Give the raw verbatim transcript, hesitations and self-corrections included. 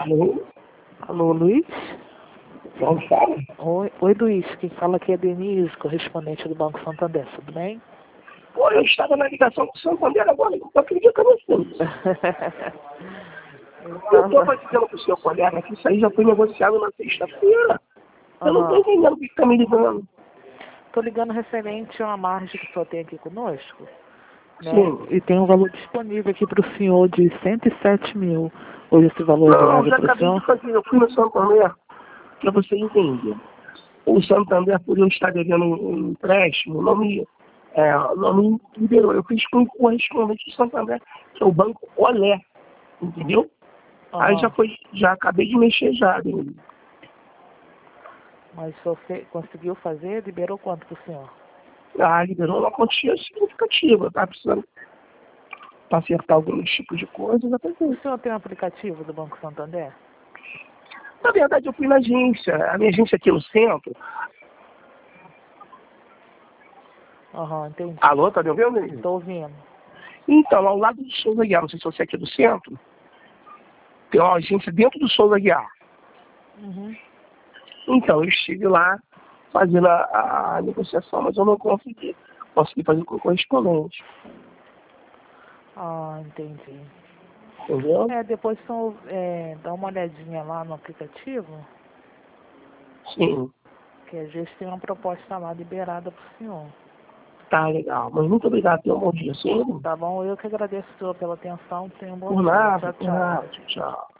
Alô? Alô, Luiz? Quem fala? Oi, oi, Luiz. Quem fala aqui é Denise, correspondente do Banco Santander, tudo bem? Pô, eu estava na ligação com o Santander agora, não acredito que eu não sei. Eu estou Tava... dizendo para o seu colega que isso aí já foi negociado na sexta-feira. Eu não estou Aham. entendendo o que está me ligando. Tô ligando referente a uma margem que o senhor tem aqui conosco, né? Sim. E tem um valor disponível aqui para o senhor de cento e sete mil. Hoje esse valor é Não, eu viável já para o acabei de senhor? fazer. Eu fui no Santander, para você entender. O Santander, por eu estar devendo um empréstimo, não me, é, não me liberou. Eu fiz com o correspondente do Santander, que é o Banco Olé, entendeu? Aí já Aham. foi, já acabei de mexer já, Denise. Mas o senhor fe- conseguiu fazer? Liberou quanto para o senhor? Ah, liberou uma quantia significativa, tá precisando para acertar alguns tipos de coisas, já O fazer. senhor tem um aplicativo do Banco Santander? Na verdade, eu fui na agência, a minha agência aqui no centro. Aham, entendi. Alô, tá me ouvindo? Denise? Estou ouvindo. Então, ao lado do Souza Guiar, não sei se você é aqui do centro, tem uma agência dentro do Souza Guiar. Uhum. Então, eu estive lá fazendo a, a negociação, mas eu não consegui. Consegui fazer com o correspondente, Ah, entendi. entendeu? É, depois o senhor é, dá uma olhadinha lá no aplicativo, Sim, que às vezes tem uma proposta lá liberada para o senhor. tá legal. Mas muito obrigado, tenha um bom dia, sim? Tá bom? Eu que agradeço, senhor, pela atenção. Tenha um bom Por dia. nada, Tchau, por tchau. nada. Tchau.